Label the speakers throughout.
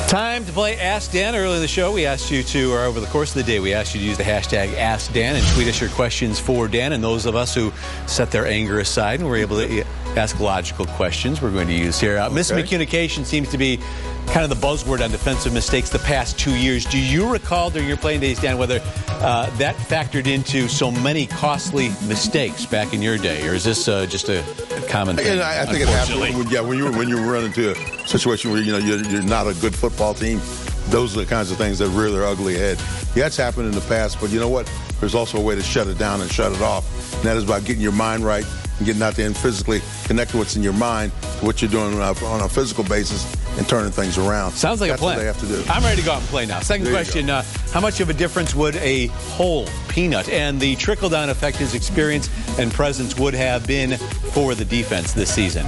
Speaker 1: Time to play Ask Dan. Earlier in the show, we asked you to, or over the course of the day, we asked you to use the hashtag AskDan and tweet us your questions for Dan. And those of us who set their anger aside and were able to ask logical questions, we're going to use here. Miscommunication seems to be kind of the buzzword on defensive mistakes the past 2 years. Do you recall during your playing days, Dan, whether that factored into so many costly mistakes back in your day, or is this just a common thing?
Speaker 2: And I think it happened when you run into a situation where you're not a good football team. Those are the kinds of things that rear their ugly head. Yeah, it's happened in the past, but you know what? There's also a way to shut it down and shut it off, and that is by getting your mind right and getting out there and physically connecting what's in your mind to what you're doing on a physical basis and turning things around.
Speaker 1: Sounds like
Speaker 2: That's
Speaker 1: a plan.
Speaker 2: What they have to do.
Speaker 1: I'm ready to go out and play now. Second question, how much of a difference would a whole peanut and the trickle-down effect his experience and presence would have been for the defense this season?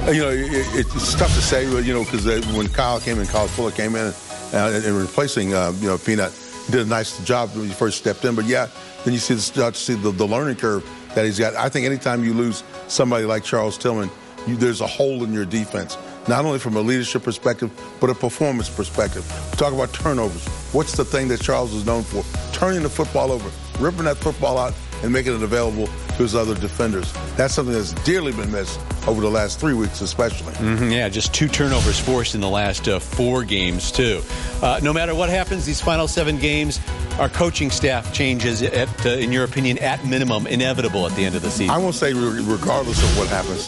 Speaker 2: It's tough to say, because when Kyle Fuller came in and replacing, Peanut, he did a nice job when he first stepped in. But, then you start to see the learning curve that he's got. I think anytime you lose somebody like Charles Tillman, there's a hole in your defense, not only from a leadership perspective, but a performance perspective. Talk about turnovers. What's the thing that Charles is known for? Turning the football over, ripping that football out, and making it available to his other defenders. That's something that's dearly been missed over the last 3 weeks especially.
Speaker 1: Just 2 turnovers forced in the last 4 games, too. No matter what happens, these final 7 games, our coaching staff changes, in your opinion, at minimum, inevitable at the end of the season?
Speaker 2: I won't say regardless of what happens.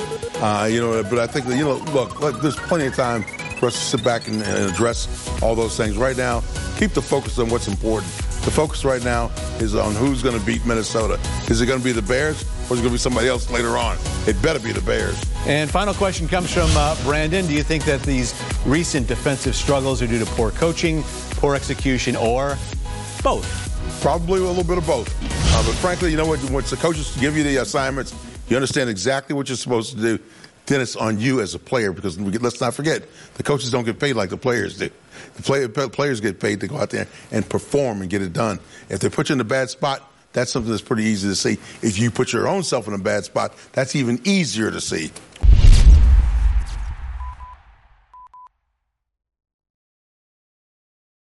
Speaker 2: But I think that, look, there's plenty of time for us to sit back and address all those things. Right now, keep the focus on what's important. The focus right now is on who's going to beat Minnesota. Is it going to be the Bears, or is it going to be somebody else later on? It better be the Bears.
Speaker 1: And final question comes from Brandon. Do you think that these recent defensive struggles are due to poor coaching, poor execution, or both?
Speaker 2: Probably a little bit of both. But frankly, once the coaches give you the assignments, you understand exactly what you're supposed to do, then it's on you as a player, because let's not forget, the coaches don't get paid like the players do. The players get paid to go out there and perform and get it done. If they put you in a bad spot, that's something that's pretty easy to see. If you put your own self in a bad spot, that's even easier to see.